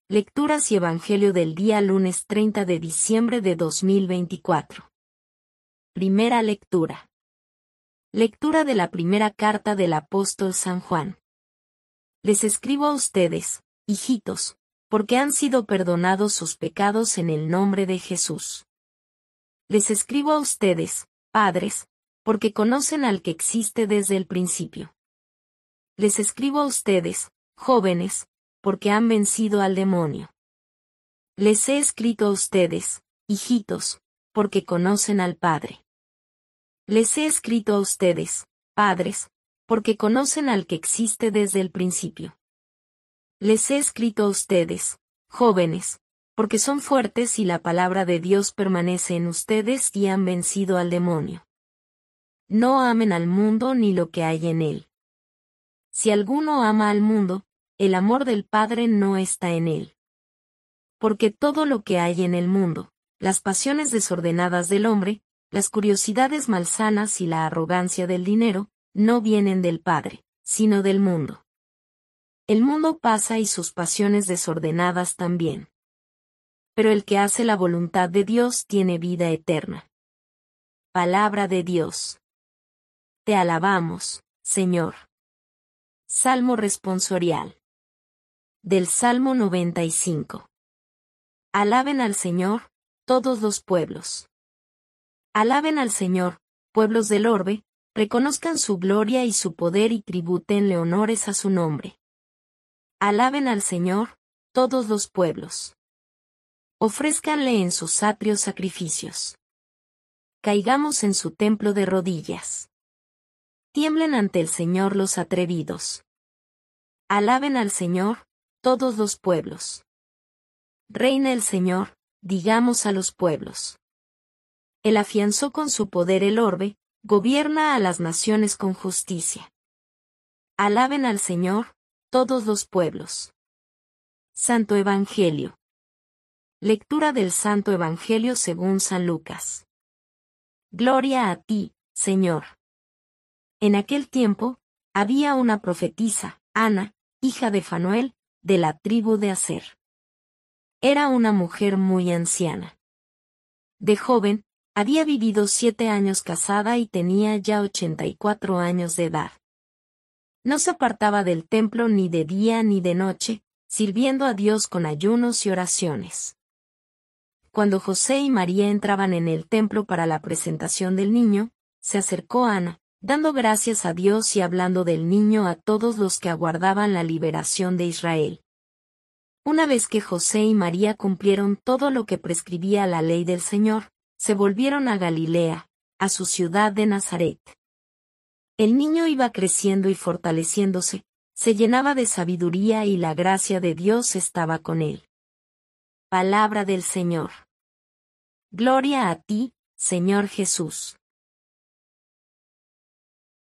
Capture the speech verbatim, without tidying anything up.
Lecturas y Evangelio del día lunes treinta de diciembre de dos mil veinticuatro. Primera lectura. Lectura de la primera carta del apóstol San Juan. Les escribo a ustedes, hijitos, porque han sido perdonados sus pecados en el nombre de Jesús. Les escribo a ustedes, padres, porque conocen al que existe desde el principio. Les escribo a ustedes, jóvenes, porque han vencido al demonio. Les he escrito a ustedes, hijitos, porque conocen al Padre. Les he escrito a ustedes, padres, porque conocen al que existe desde el principio. Les he escrito a ustedes, jóvenes, porque son fuertes y la palabra de Dios permanece en ustedes y han vencido al demonio. No amen al mundo ni lo que hay en él. Si alguno ama al mundo, el amor del Padre no está en él. Porque todo lo que hay en el mundo, las pasiones desordenadas del hombre, las curiosidades malsanas y la arrogancia del dinero, no vienen del Padre, sino del mundo. El mundo pasa y sus pasiones desordenadas también. Pero el que hace la voluntad de Dios tiene vida eterna. Palabra de Dios. Te alabamos, Señor. Salmo responsorial. Del Salmo noventa y cinco. Alaben al Señor, todos los pueblos. Alaben al Señor, pueblos del orbe, reconozcan su gloria y su poder y tribútenle honores a su nombre. Alaben al Señor, todos los pueblos. Ofrézcanle en sus atrios sacrificios. Caigamos en su templo de rodillas. Tiemblen ante el Señor los atrevidos. Alaben al Señor, todos los pueblos. Reina el Señor, digamos a los pueblos. Él afianzó con su poder el orbe, gobierna a las naciones con justicia. Alaben al Señor, todos los pueblos. Santo Evangelio. Lectura del Santo Evangelio según San Lucas. Gloria a ti, Señor. En aquel tiempo, había una profetisa, Ana, hija de Fanuel, de la tribu de Aser. Era una mujer muy anciana. De joven, había vivido siete años casada y tenía ya ochenta y cuatro años de edad. No se apartaba del templo ni de día ni de noche, sirviendo a Dios con ayunos y oraciones. Cuando José y María entraban en el templo para la presentación del niño, se acercó Ana, dando gracias a Dios y hablando del niño a todos los que aguardaban la liberación de Israel. Una vez que José y María cumplieron todo lo que prescribía la ley del Señor, se volvieron a Galilea, a su ciudad de Nazaret. El niño iba creciendo y fortaleciéndose, se llenaba de sabiduría y la gracia de Dios estaba con él. Palabra del Señor. Gloria a ti, Señor Jesús.